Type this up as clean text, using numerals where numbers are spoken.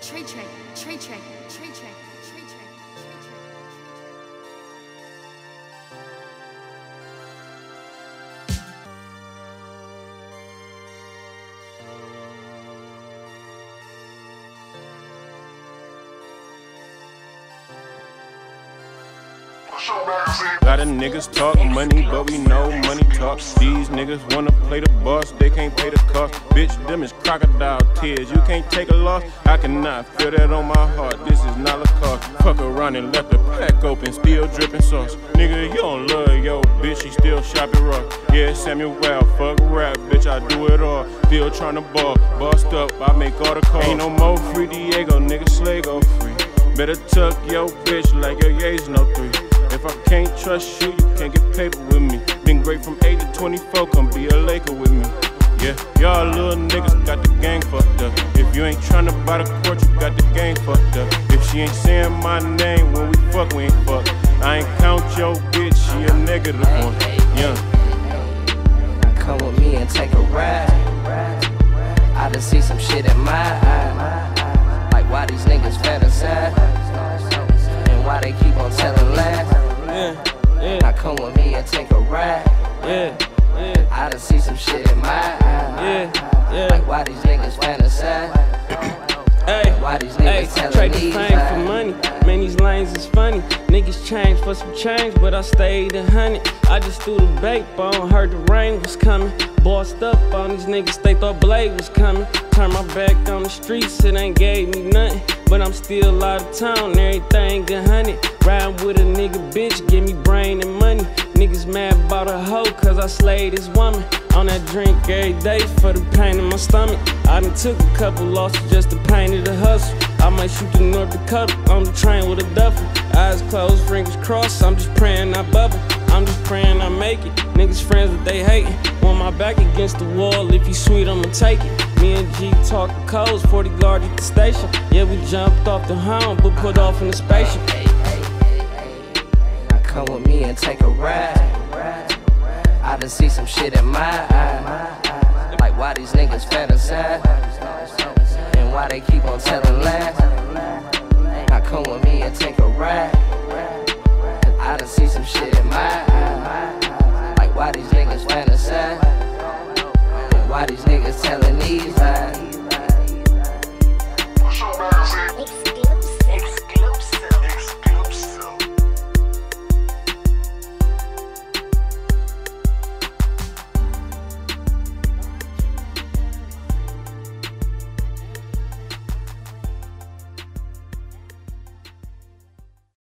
Trade check, trade check, trade check, trade check. Lot of niggas talk money, but we know money talks. These niggas wanna play the boss, they can't pay the cost. Bitch, them is crocodile tears, you can't take a loss. I cannot feel that on my heart, this is not a cost. Fuck around and left the pack open, still dripping sauce. Nigga, you don't love yo bitch, she still shopping rough. Yeah, Samuel Wild, fuck rap, bitch, I do it all. Still tryna ball, bust up, I make all the calls. Ain't no more free Diego, nigga, Slay go free. Better tuck yo bitch like your Ye's no 3. If I can't trust you, you can't get paper with me. Been great from 8 to 24, come be a Laker with me. Yeah, y'all little niggas got the gang fucked up. If you ain't tryna buy the court, you got the game fucked up. If she ain't saying my name when we fuck, we ain't fuck. I ain't count your bitch, she a negative one. Yeah. Come with me and take a ride. I done see some shit in my eye. Like why these niggas fantasize, and why they keep on telling lies. Now come with me and take a ride. I done see some shit in my eye. Like why these niggas fantasize, why these niggas telling these lies. Trade for money, man, these lanes is funny. Niggas change for some change, but I stayed 100. I just threw the bait bone, heard the rain was coming. Bossed up on these niggas, they thought Blade was coming. Turned my back on the streets, it ain't gave me nothing. But I'm still out of town, everything 100. Riding with a nigga bitch, give me brain and money. Niggas mad about a hoe, cause I slayed this woman. On that drink every day for the pain in my stomach. I done took a couple losses just to pain of the hustle. I might shoot to North Dakota on the train with a duffel. Eyes closed, fingers crossed, I'm just praying I bubble. I'm just praying I make it. Niggas friends but they hating. Want my back against the wall, if you sweet I'ma take it. Me and G talking codes, 40 guard at the station. Yeah, we jumped off the Hound, but put off in the spaceship. Now come with me and take a ride. I done see some shit in my eye. Like why these niggas fantasize, and why they keep on telling lies.